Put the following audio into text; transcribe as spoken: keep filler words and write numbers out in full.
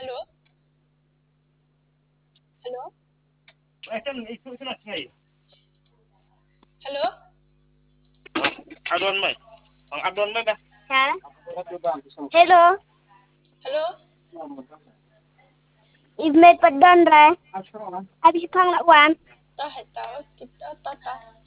Halo, halo, halo. Adon mai. Ang adon mai dah. Hả? Hello. Halo. Email padon rồi. Habis kang nak wan. Tao hãy tao kita tao tao.